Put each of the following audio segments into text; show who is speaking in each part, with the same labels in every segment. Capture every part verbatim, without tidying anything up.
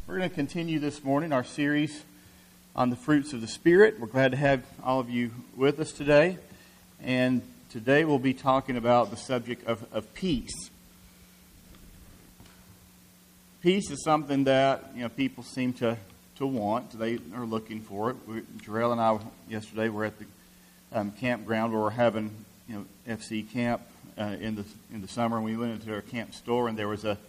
Speaker 1: We're going to continue this morning our series on the fruits of the Spirit. We're glad to have all of you with us today. And today we'll be talking about the subject of, of peace. Peace is something that, you know, people seem to, to want. They are looking for it. We, Jarrell and I yesterday were at the um, campground where we're having, you know, F C camp uh, in the in the summer. And we went into our camp store and there was a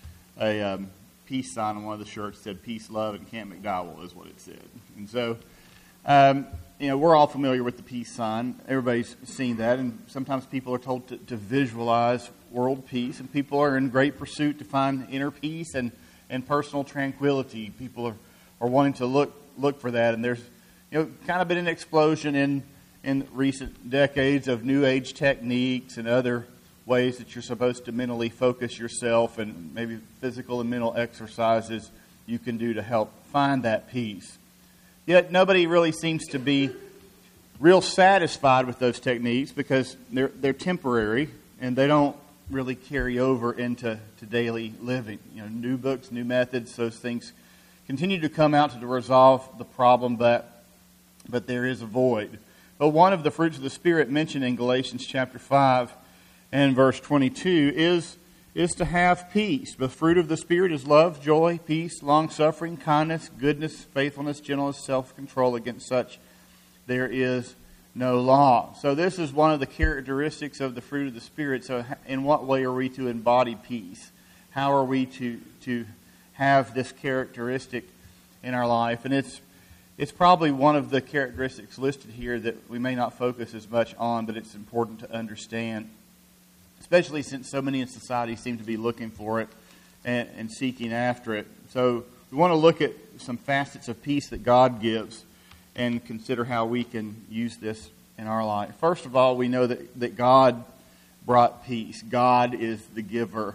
Speaker 1: a um, peace sign on one of the shirts that said "Peace, Love, and Camp McDowell" is what it said. And so, um, you know, we're all familiar with the peace sign. Everybody's seen that, and sometimes people are told to, to visualize world peace, and people are in great pursuit to find inner peace and, and personal tranquility. People are, are wanting to look look for that, and there's, you know, kind of been an explosion in in recent decades of New Age techniques and other ways that you're supposed to mentally focus yourself, and maybe physical and mental exercises you can do to help find that peace. Yet nobody really seems to be real satisfied with those techniques because they're they're temporary and they don't really carry over into to daily living. You know, new books, new methods, those things continue to come out to resolve the problem, but but there is a void. But one of the fruits of the Spirit mentioned in Galatians chapter five and verse twenty-two is, is to have peace. The fruit of the Spirit is love, joy, peace, long-suffering, kindness, goodness, faithfulness, gentleness, self-control. Against such there is no law. So this is one of the characteristics of the fruit of the Spirit. So in what way are we to embody peace? How are we to, to have this characteristic in our life? And it's It's probably one of the characteristics listed here that we may not focus as much on, but it's important to understand, especially since so many in society seem to be looking for it and, and seeking after it. So we want to look at some facets of peace that God gives and consider how we can use this in our life. First of all, we know that, that God brought peace. God is the giver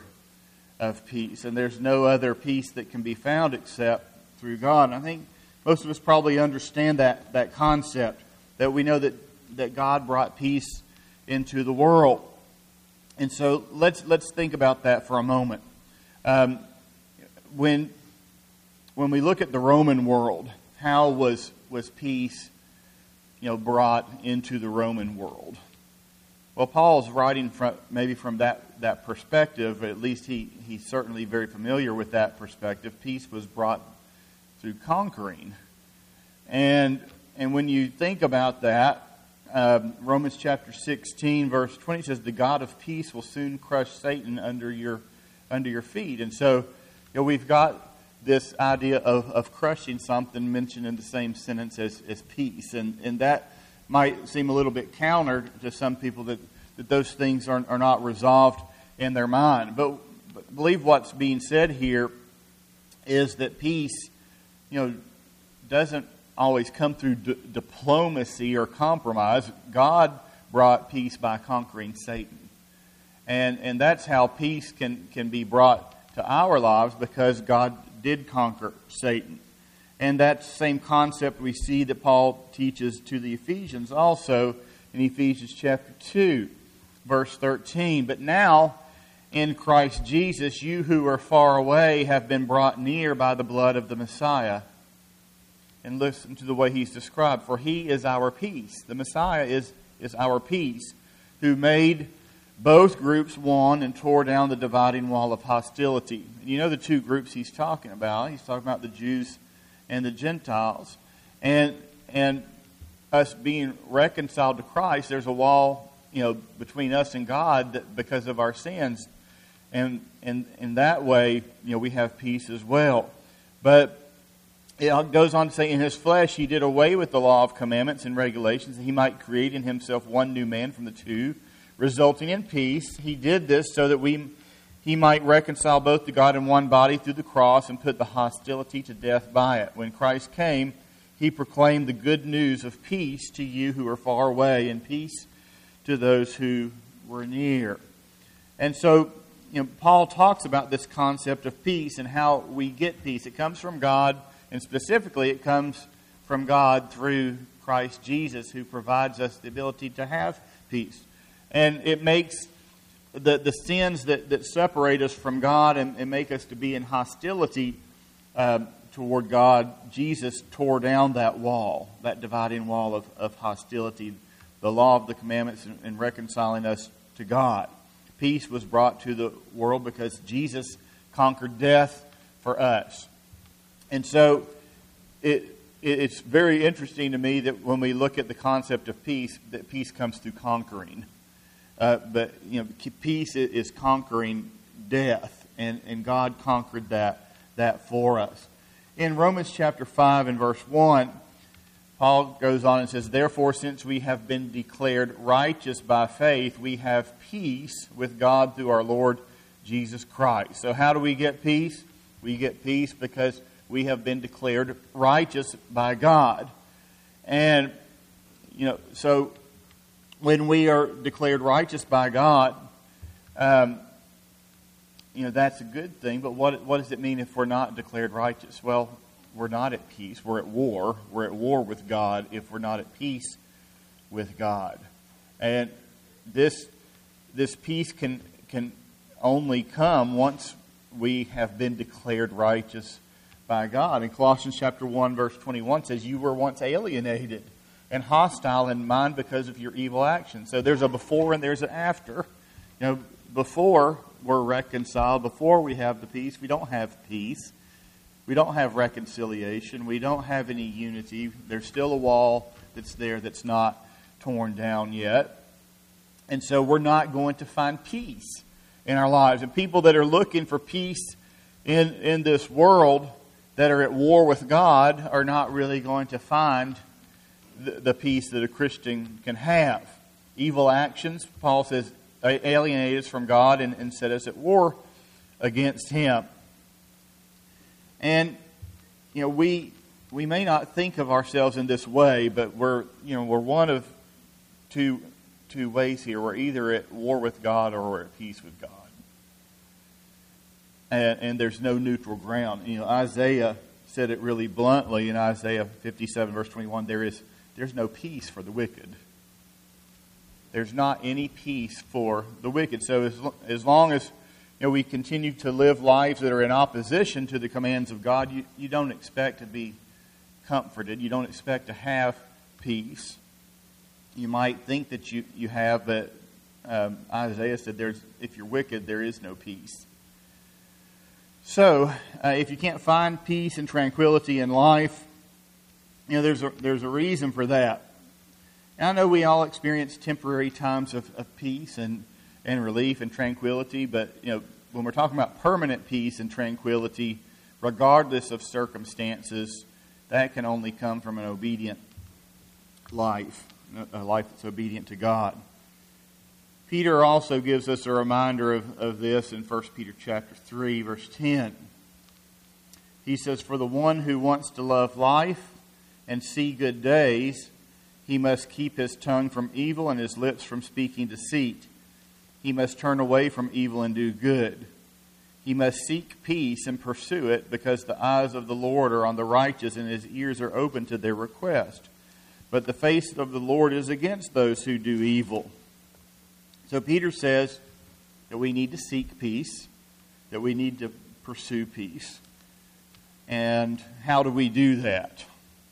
Speaker 1: of peace, and there's no other peace that can be found except through God. And I think most of us probably understand that, that concept, that we know that, that God brought peace into the world. And so let's let's think about that for a moment. Um, when when we look at the Roman world, how was was peace, you know, brought into the Roman world? Well, Paul's writing from maybe from that, that perspective. At least he he's certainly very familiar with that perspective. Peace was brought through conquering. And and when you think about that, um, Romans chapter sixteen, verse twenty says, "The God of peace will soon crush Satan under your under your feet." And so, you know, we've got this idea of, of crushing something mentioned in the same sentence as, as peace. And, and that might seem a little bit counter to some people that, that those things are, are not resolved in their mind. But, but I believe what's being said here is that peace, you know, doesn't always come through d- diplomacy or compromise. God brought peace by conquering Satan. And and that's how peace can, can be brought to our lives, because God did conquer Satan. And that same concept we see that Paul teaches to the Ephesians also in Ephesians chapter two, verse thirteen. "But now, in Christ Jesus, you who are far away have been brought near by the blood of the Messiah." And listen to the way he's described. "For he is our peace." The Messiah is, is our peace, "who made both groups one and tore down the dividing wall of hostility." And you know the two groups he's talking about. He's talking about the Jews and the Gentiles. And and us being reconciled to Christ, there's a wall, you know, between us and God that because of our sins. And and in that way, you know, we have peace as well. But it goes on to say, "In his flesh he did away with the law of commandments and regulations, that he might create in himself one new man from the two, resulting in peace. He did this so that we he might reconcile both to God in one body through the cross and put the hostility to death by it. When Christ came, he proclaimed the good news of peace to you who are far away, and peace to those who were near." And so, you know, Paul talks about this concept of peace and how we get peace. It comes from God. And specifically, it comes from God through Christ Jesus, who provides us the ability to have peace. And it makes the, the sins that, that separate us from God and, and make us to be in hostility um, toward God, Jesus tore down that wall, that dividing wall of, of hostility, the law of the commandments, and, and reconciling us to God. Peace was brought to the world because Jesus conquered death for us. And so it, it it's very interesting to me that when we look at the concept of peace, that peace comes through conquering. Uh, but you know, peace is conquering death, and, and God conquered that that for us. In Romans chapter five and verse one, Paul goes on and says, "Therefore, since we have been declared righteous by faith, we have peace with God through our Lord Jesus Christ." So how do we get peace? We get peace because we have been declared righteous by God. And, you know, so when we are declared righteous by God, um, you know, that's a good thing. But what what does it mean if we're not declared righteous? Well, we're not at peace. We're at war. We're at war with God if we're not at peace with God. And this this peace can can only come once we have been declared righteous by God. And Colossians chapter one verse twenty-one says, "You were once alienated and hostile in mind because of your evil actions." So there's a before and there's an after. You know, before we're reconciled, before we have the peace, we don't have peace. We don't have reconciliation. We don't have any unity. There's still a wall that's there that's not torn down yet. And so we're not going to find peace in our lives. And people that are looking for peace in, in this world, that are at war with God, are not really going to find the, the peace that a Christian can have. Evil actions, Paul says, alienate us from God and, and set us at war against Him. And, you know, we we may not think of ourselves in this way, but we're, you know, we're one of two two ways here. We're either at war with God or we're at peace with God. And, and there's no neutral ground. You know, Isaiah said it really bluntly in Isaiah fifty-seven, verse twenty-one, there is there's no peace for the wicked. There's not any peace for the wicked. So as, as long as, you know, we continue to live lives that are in opposition to the commands of God, you, you don't expect to be comforted. You don't expect to have peace. You might think that you, you have, but um, Isaiah said, "There's if you're wicked, there is no peace." So, uh, if you can't find peace and tranquility in life, you know, there's a, there's a reason for that. And I know we all experience temporary times of, of peace and, and relief and tranquility, but, you know, when we're talking about permanent peace and tranquility, regardless of circumstances, that can only come from an obedient life, a life that's obedient to God. Peter also gives us a reminder of, of this in First Peter chapter three, verse ten. He says, "For the one who wants to love life and see good days, he must keep his tongue from evil and his lips from speaking deceit. He must turn away from evil and do good. He must seek peace and pursue it, because the eyes of the Lord are on the righteous and His ears are open to their request. But the face of the Lord is against those who do evil." So Peter says that we need to seek peace, that we need to pursue peace. And how do we do that?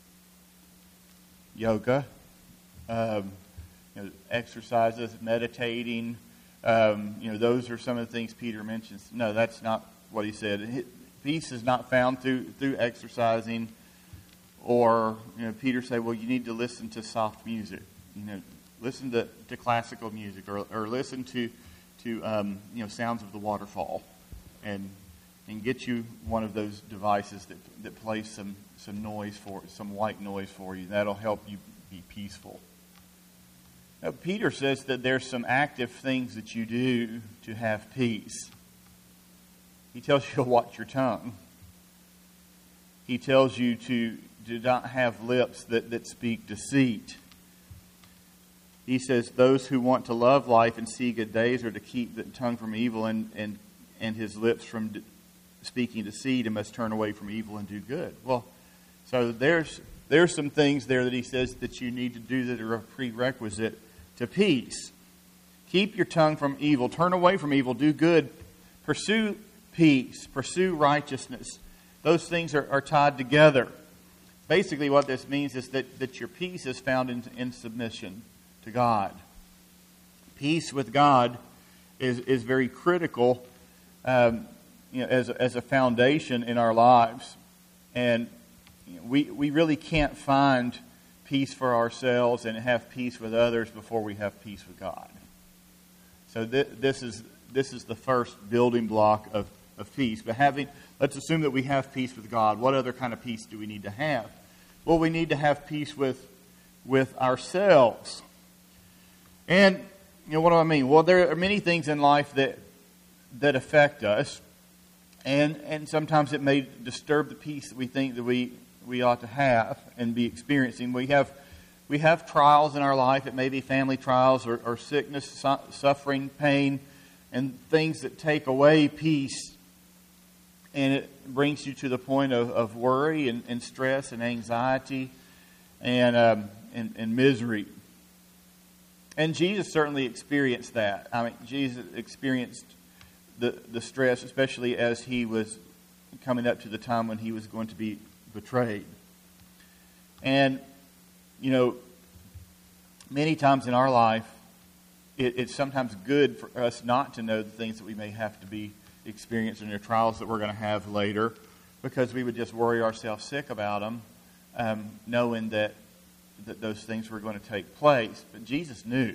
Speaker 1: Yoga, um, you know, exercises, meditating. Um, you know, those are some of the things Peter mentions. No, that's not what he said. Peace is not found through through exercising, or, you know, Peter said, well, you need to listen to soft music. You know, listen to, to classical music, or or listen to to um, you know, sounds of the waterfall, and and get you one of those devices that that plays some some noise for some white noise for you. That'll help you be peaceful. Now, Peter says that there's some active things that you do to have peace. He tells you to watch your tongue. He tells you to do not have lips that, that speak deceit. He says those who want to love life and see good days are to keep the tongue from evil and, and, and his lips from de- speaking deceit, and must turn away from evil and do good. Well, so there's there's some things there that he says that you need to do that are a prerequisite to peace. Keep your tongue from evil. Turn away from evil. Do good. Pursue peace. Pursue righteousness. those things are, are tied together. Basically what this means is that, that your peace is found in, in submission to God. Peace with God is, is very critical um, you know, as, as a foundation in our lives. And you know, we, we really can't find peace for ourselves and have peace with others before we have peace with God. So th- this is this is the first building block of, of peace. But having, let's assume that we have peace with God. What other kind of peace do we need to have? Well, we need to have peace with with ourselves. And you know, what do I mean? Well, there are many things in life that that affect us, and and sometimes it may disturb the peace that we think that we we ought to have and be experiencing. We have we have trials in our life. It may be family trials or, or sickness, su- suffering, pain, and things that take away peace, and it brings you to the point of, of worry and, and stress and anxiety and, um, and and misery. And Jesus certainly experienced that. I mean, Jesus experienced the the stress, especially as he was coming up to the time when he was going to be betrayed. And, you know, many times in our life, it, it's sometimes good for us not to know the things that we may have to be experiencing, the trials that we're going to have later, because we would just worry ourselves sick about them, um, knowing that, that those things were going to take place. But Jesus knew.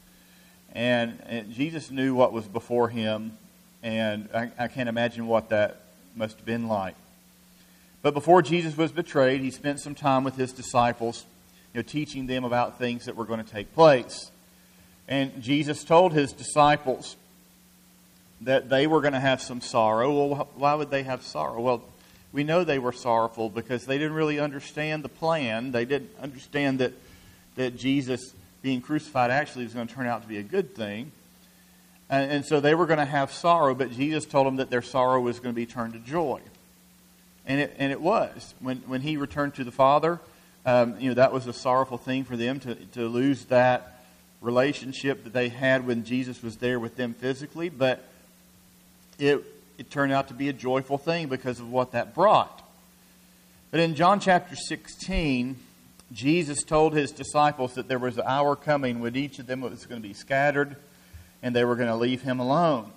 Speaker 1: And, and Jesus knew what was before him, and I, I can't imagine what that must have been like. But before Jesus was betrayed, he spent some time with his disciples, you know, teaching them about things that were going to take place. And Jesus told his disciples that they were going to have some sorrow. Well, why would they have sorrow? Well, we know they were sorrowful because they didn't really understand the plan. They didn't understand that, that Jesus being crucified actually was going to turn out to be a good thing. And, and so they were going to have sorrow, but Jesus told them that their sorrow was going to be turned to joy. And it and it was. When when he returned to the Father, um, you know, that was a sorrowful thing for them to, to lose that relationship that they had when Jesus was there with them physically. But it it turned out to be a joyful thing because of what that brought. But in John chapter sixteen, Jesus told his disciples that there was an hour coming when each of them was going to be scattered and they were going to leave him alone.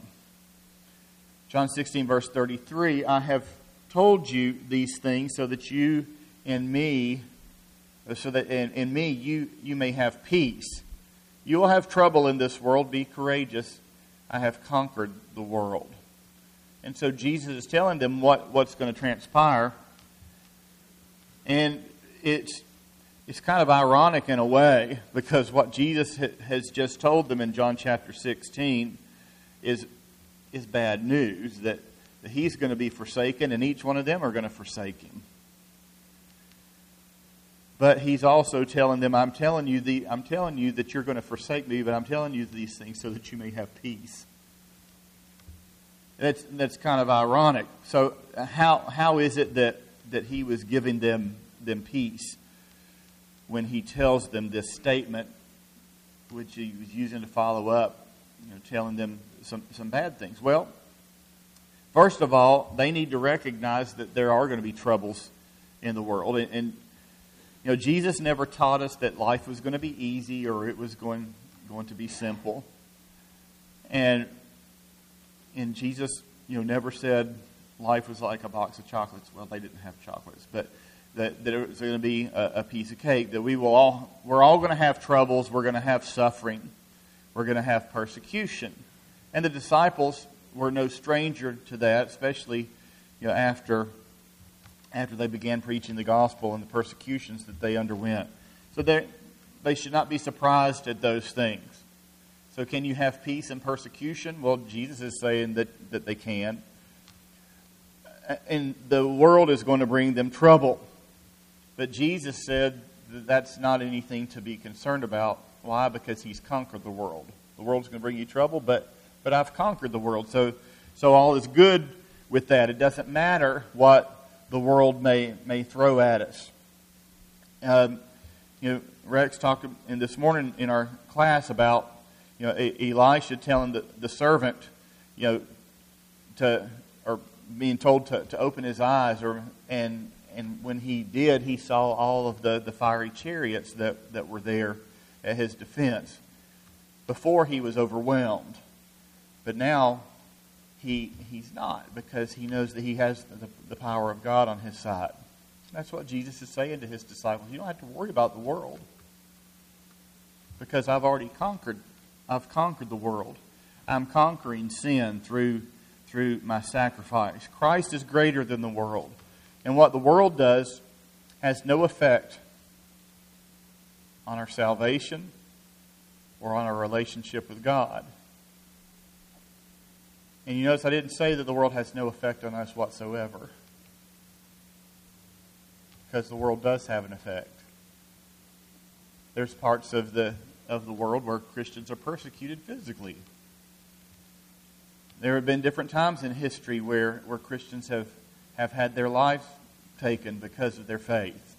Speaker 1: John sixteen verse thirty-three, I have told you these things so that you and me, so that in, in me you, you may have peace. You will have trouble in this world. Be courageous. I have conquered the world. And so Jesus is telling them what, what's going to transpire. And it's it's kind of ironic in a way, because what Jesus ha- has just told them in John chapter sixteen is is bad news, that that he's going to be forsaken, and each one of them are going to forsake him. But he's also telling them, I'm telling you the, I'm telling you that you're going to forsake me, but I'm telling you these things so that you may have peace. That's that's kind of ironic. So how how is it that, that he was giving them them peace when he tells them this statement, which he was using to follow up, you know, telling them some, some bad things? Well, first of all, they need to recognize that there are going to be troubles in the world. And, and you know, Jesus never taught us that life was going to be easy or it was going going to be simple. And and Jesus, you know, never said life was like a box of chocolates. Well, they didn't have chocolates, but that, that it was going to be a, a piece of cake. That we will all we're all going to have troubles. We're going to have suffering. We're going to have persecution. And the disciples were no stranger to that, especially, you know, after after they began preaching the gospel and the persecutions that they underwent. So they they should not be surprised at those things. So can you have peace in persecution? Well, Jesus is saying that, that they can. And the world is going to bring them trouble. But Jesus said that that's not anything to be concerned about. Why? Because he's conquered the world. The world's going to bring you trouble, but but I've conquered the world. So so all is good with that. It doesn't matter what the world may may throw at us. Um, you know, Rex talked in this morning in our class about, you know, Elisha telling the, the servant, you know, to or being told to, to open his eyes, or and and when he did, he saw all of the, the fiery chariots that, that were there at his defense. Before, he was overwhelmed. But now, he he's not, because he knows that he has the, the power of God on his side. That's what Jesus is saying to his disciples. You don't have to worry about the world, because I've already conquered. I've conquered the world. I'm conquering sin through, through my sacrifice. Christ is greater than the world. And what the world does has no effect on our salvation or on our relationship with God. And you notice I didn't say that the world has no effect on us whatsoever, because the world does have an effect. There's parts of the of the world where Christians are persecuted physically. There have been different times in history where, where Christians have, have had their lives taken because of their faith.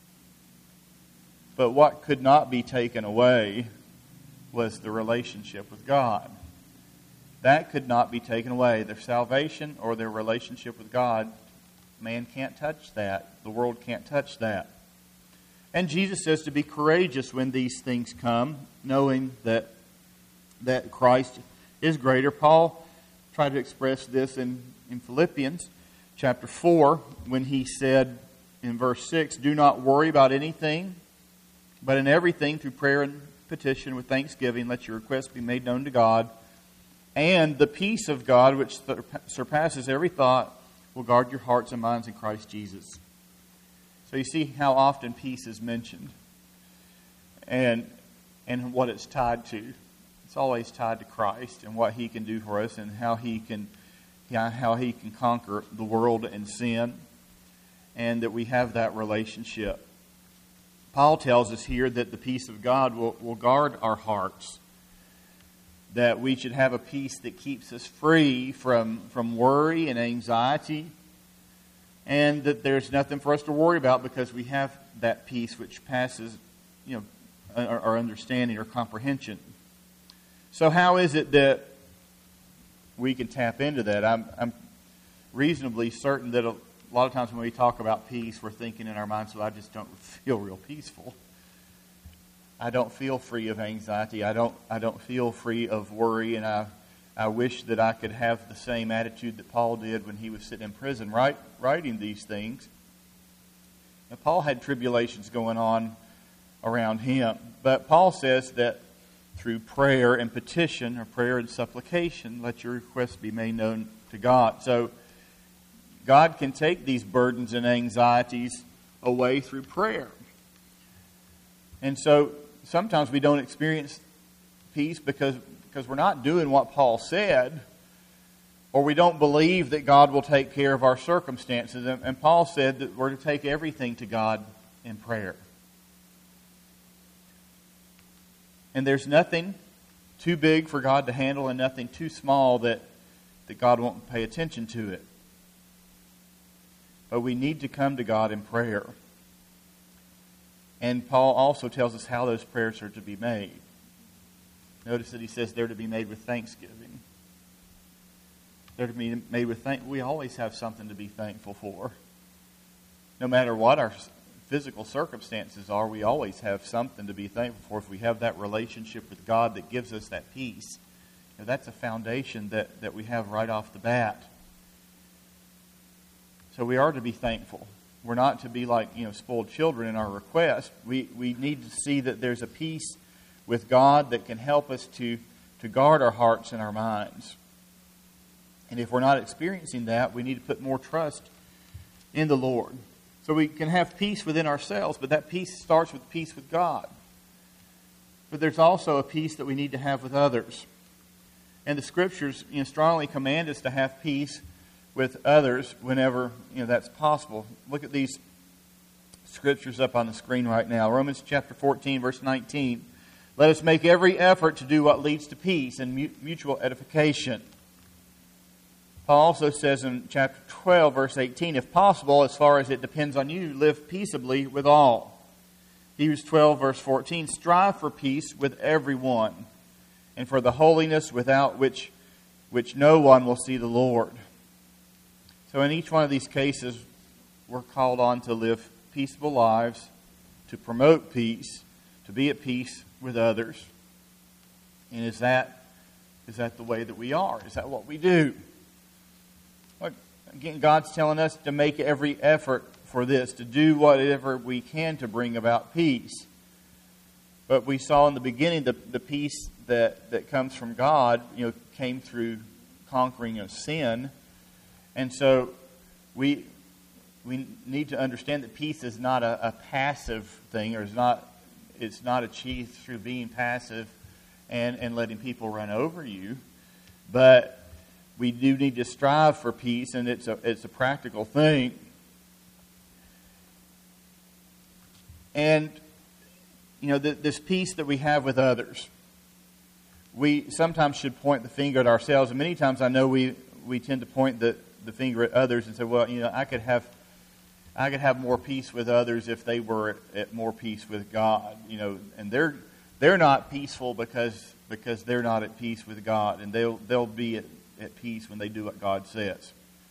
Speaker 1: But what could not be taken away was the relationship with God. That could not be taken away. Their salvation or their relationship with God, man can't touch that. The world can't touch that. And Jesus says to be courageous when these things come, knowing that that Christ is greater. Paul tried to express this in, in Philippians chapter four when he said in verse six, do not worry about anything, but in everything through prayer and petition with thanksgiving, let your requests be made known to God. And the peace of God, which surpasses every thought, will guard your hearts and minds in Christ Jesus. So you see how often peace is mentioned and and what it's tied to. It's always tied to Christ and what He can do for us and how He can how He can conquer the world and sin, and that we have that relationship. Paul tells us here that the peace of God will, will guard our hearts, that we should have a peace that keeps us free from, from worry and anxiety, and that there's nothing for us to worry about because we have that peace which passes, you know, our, our understanding or comprehension. So how is it that we can tap into that? I'm, I'm reasonably certain that a lot of times when we talk about peace, we're thinking in our minds, well, I just don't feel real peaceful. I don't feel free of anxiety. I don't I don't feel free of worry, and I I wish that I could have the same attitude that Paul did when he was sitting in prison, right, writing these things. Now, Paul had tribulations going on around him, but Paul says that through prayer and petition, or prayer and supplication, let your requests be made known to God. So God can take these burdens and anxieties away through prayer. And so sometimes we don't experience peace because, because we're not doing what Paul said, or we don't believe that God will take care of our circumstances. And, and Paul said that we're to take everything to God in prayer. And there's nothing too big for God to handle and nothing too small that, that God won't pay attention to it. But we need to come to God in prayer. And Paul also tells us how those prayers are to be made. Notice that he says they're to be made with thanksgiving. They're to be made with thank. We always have something to be thankful for. No matter what our physical circumstances are, we always have something to be thankful for. If we have that relationship with God that gives us that peace, you know, that's a foundation that, that we have right off the bat. So we are to be thankful. We're not to be like, you know, spoiled children in our request. We we need to see that there's a peace with God that can help us to, to guard our hearts and our minds. And if we're not experiencing that, we need to put more trust in the Lord. So we can have peace within ourselves, but that peace starts with peace with God. But there's also a peace that we need to have with others. And the Scriptures, you know, strongly command us to have peace with others whenever, you know, that's possible. Look at these Scriptures up on the screen right now. Romans chapter fourteen, verse nineteen. Let us make every effort to do what leads to peace and mutual edification. Paul also says in chapter twelve, verse eighteen, if possible, as far as it depends on you, live peaceably with all. Hebrews twelve, verse fourteen, strive for peace with everyone, and for the holiness without which, which no one will see the Lord. So in each one of these cases, we're called on to live peaceable lives, to promote peace, to be at peace with others. And is that is that the way that we are? Is that what we do? Well, again, God's telling us to make every effort for this, to do whatever we can to bring about peace. But we saw in the beginning the, the peace that, that comes from God, you know, came through conquering of sin. And so we we need to understand that peace is not a, a passive thing, or is not it's not achieved through being passive and, and letting people run over you. But we do need to strive for peace, and it's a it's a practical thing. And you know, the, this peace that we have with others, we sometimes should point the finger at ourselves, and many times I know we, we tend to point the, the finger at others and say, well, you know, I could have I could have more peace with others if they were at, at more peace with God, you know, and they're they're not peaceful because because they're not at peace with God, and they'll they'll be at, at peace when they do what God says.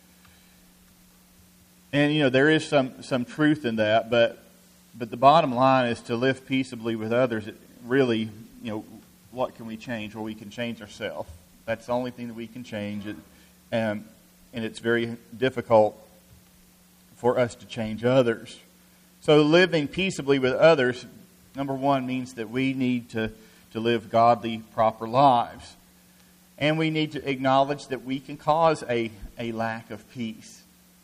Speaker 1: And you know, there is some some truth in that, but but the bottom line is to live peaceably with others. It really, you know, what can we change? Well, we can change ourselves. That's the only thing that we can change. It, um, and it's very difficult for us to change others. So living peaceably with others, number one, means that we need to, to live godly, proper lives. And we need to acknowledge that we can cause a, a lack of peace.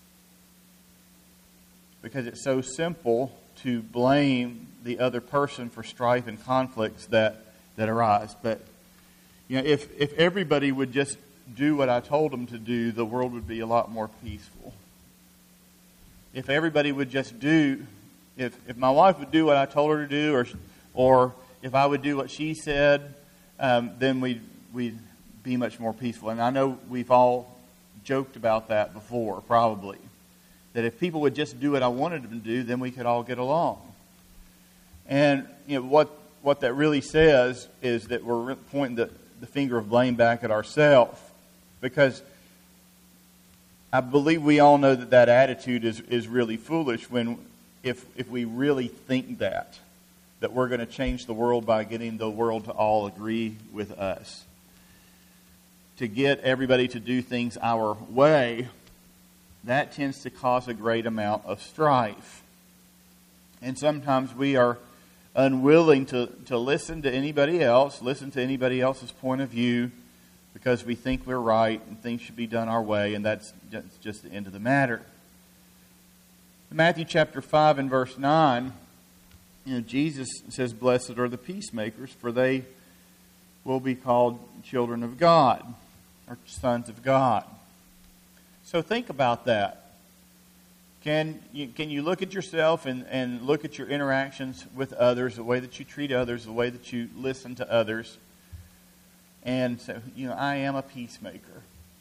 Speaker 1: Because it's so simple to blame the other person for strife and conflicts that, that arise. But you know, if, if everybody would just do what I told them to do, the world would be a lot more peaceful. If everybody would just do, if, if my wife would do what I told her to do, or or if I would do what she said, um, then we'd, we'd be much more peaceful. And I know we've all joked about that before, probably. That if people would just do what I wanted them to do, then we could all get along. And you know what what that really says is that we're pointing the, the finger of blame back at ourselves. Because I believe we all know that that attitude is, is really foolish when if if we really think that, that we're going to change the world by getting the world to all agree with us. To get everybody to do things our way, that tends to cause a great amount of strife. And sometimes we are unwilling to, to listen to anybody else, listen to anybody else's point of view, because we think we're right and things should be done our way, and that's, that's just the end of the matter. In Matthew chapter five and verse nine, you know, Jesus says, "Blessed are the peacemakers, for they will be called children of God," or sons of God. So think about that. Can you, can you look at yourself and, and look at your interactions with others, the way that you treat others, the way that you listen to others, and say, you know, I am a peacemaker?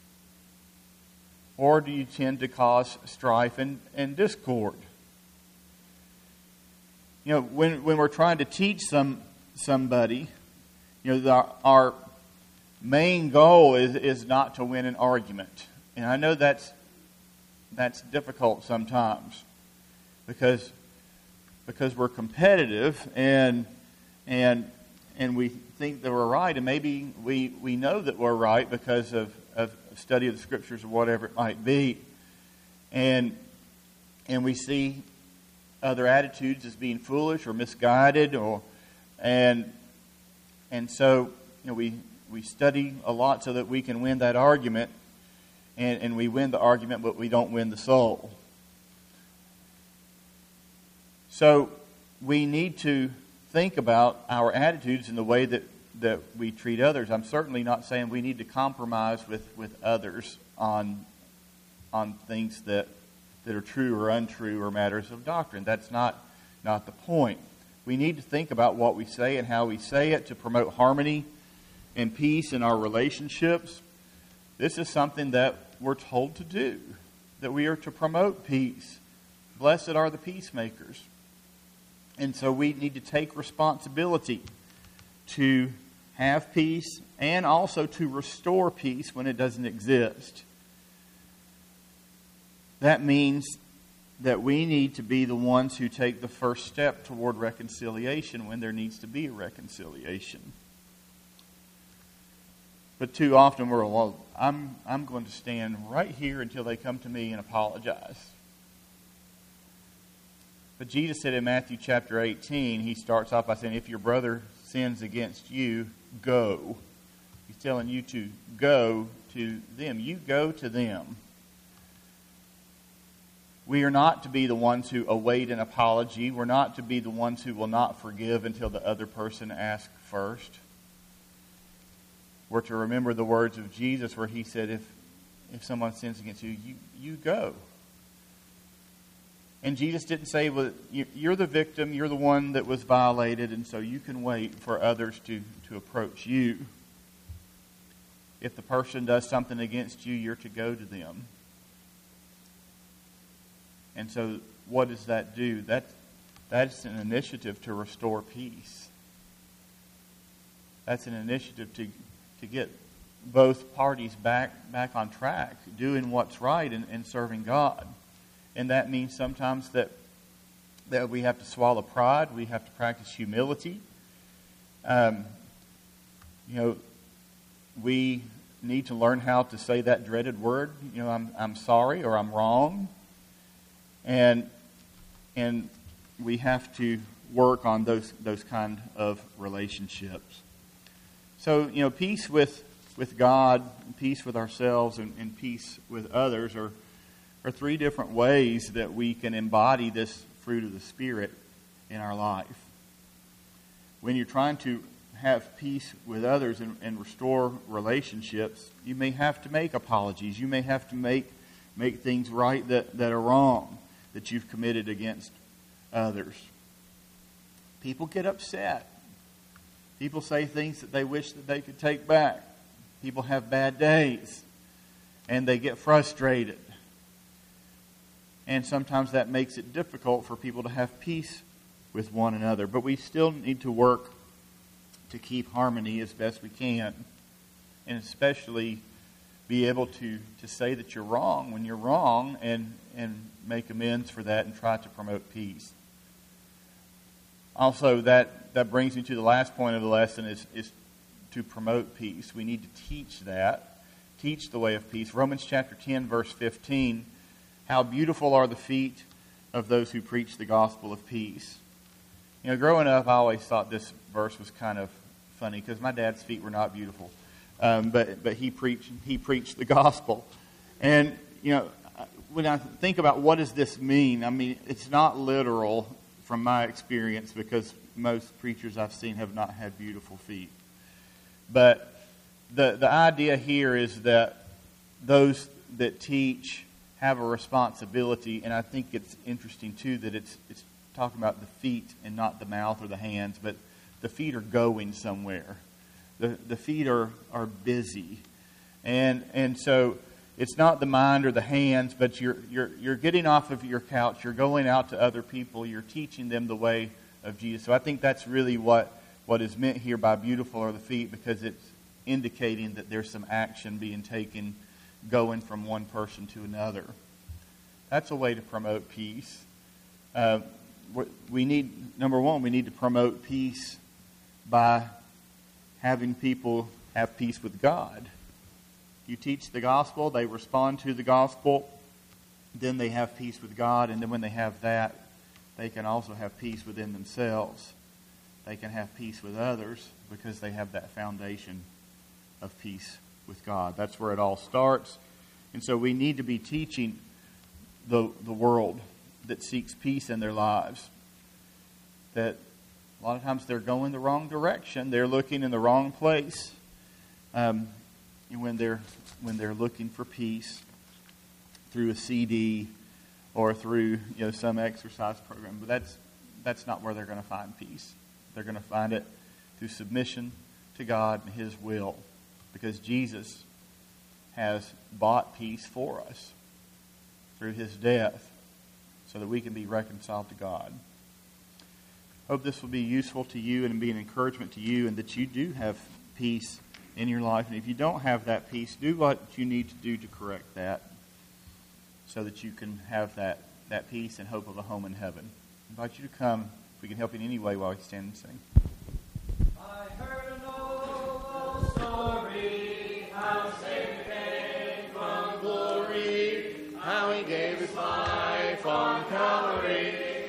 Speaker 1: Or do you tend to cause strife and, and discord? You know, when when we're trying to teach some somebody, you know, the, our main goal is, is not to win an argument. And I know that's that's difficult sometimes because because we're competitive and and and we think that we're right, and maybe we, we know that we're right because of, of study of the Scriptures or whatever it might be. And and we see other attitudes as being foolish or misguided, or and and so you know we we study a lot so that we can win that argument. And, and we win the argument, but we don't win the soul. So we need to think about our attitudes and the way that, that we treat others. I'm certainly not saying we need to compromise with, with others on on things that, that are true or untrue or matters of doctrine. That's not, not the point. We need to think about what we say and how we say it to promote harmony and peace in our relationships. This is something that we're told to do, that we are to promote peace. Blessed are the peacemakers. And so we need to take responsibility to have peace and also to restore peace when it doesn't exist. that means that we need to be the ones who take the first step toward reconciliation when there needs to be a reconciliation. But too often we're, well, I'm, I'm going to stand right here until they come to me and apologize. But Jesus said in Matthew chapter eighteen, he starts off by saying, if your brother sins against you, go. He's telling you to go to them. You go to them. We are not to be the ones who await an apology. We're not to be the ones who will not forgive until the other person asks first. We're to remember the words of Jesus where he said, if, if someone sins against you, you, you go. And Jesus didn't say, well, you're the victim, you're the one that was violated, and so you can wait for others to, to approach you. If the person does something against you, you're to go to them. And so what does that do? That, that's an initiative to restore peace. That's an initiative to, to get both parties back, back on track, doing what's right and, and serving God. And that means sometimes that, that we have to swallow pride. We have to practice humility. Um, you know, we need to learn how to say that dreaded word. You know, I'm I'm sorry or I'm wrong. And and we have to work on those those kind of relationships. So, you know, peace with with God, peace with ourselves, and, and peace with others are are three different ways that we can embody this fruit of the Spirit in our life. When you're trying to have peace with others and, and restore relationships, you may have to make apologies. You may have to make make things right that, that are wrong, that you've committed against others. People get upset. People say things that they wish that they could take back. People have bad days, and they get frustrated. And sometimes that makes it difficult for people to have peace with one another. But we still need to work to keep harmony as best we can. And especially be able to, to say that you're wrong when you're wrong and, and make amends for that and try to promote peace. Also, that, that brings me to the last point of the lesson is, is to promote peace. We need to teach that. Teach the way of peace. Romans chapter ten, verse fifteen. How beautiful are the feet of those who preach the gospel of peace. You know, growing up, I always thought this verse was kind of funny because my dad's feet were not beautiful, um, but but he preached he preached the gospel, and you know, when I think about what does this mean, I mean it's not literal from my experience because most preachers I've seen have not had beautiful feet, but the the idea here is that those that teach have a responsibility, and I think it's interesting too that it's it's talking about the feet and not the mouth or the hands, but the feet are going somewhere. The the feet are, are busy. And and so it's not the mind or the hands, but you're you're you're getting off of your couch, you're going out to other people, you're teaching them the way of Jesus. So I think that's really what, what is meant here by beautiful are the feet, because it's indicating that there's some action being taken going from one person to another. That's a way to promote peace. Uh, we need, number one, we need to promote peace by having people have peace with God. You teach the gospel, they respond to the gospel, then they have peace with God, and then when they have that, they can also have peace within themselves. They can have peace with others because they have that foundation of peace with God. That's where it all starts. And so we need to be teaching the the world that seeks peace in their lives that a lot of times they're going the wrong direction. They're looking in the wrong place um, when they're when they're looking for peace through a C D or through you know some exercise program. But that's that's not where they're going to find peace. They're going to find it through submission to God and His will, because Jesus has bought peace for us through His death so that we can be reconciled to God. Hope this will be useful to you and be an encouragement to you, and that you do have peace in your life. And if you don't have that peace, do what you need to do to correct that. so that you can have that, that peace and hope of a home in heaven. I invite you to come if we can help you in any way while we stand and sing.
Speaker 2: I heard an old story, how Savior came from glory, how he gave his life on Calvary.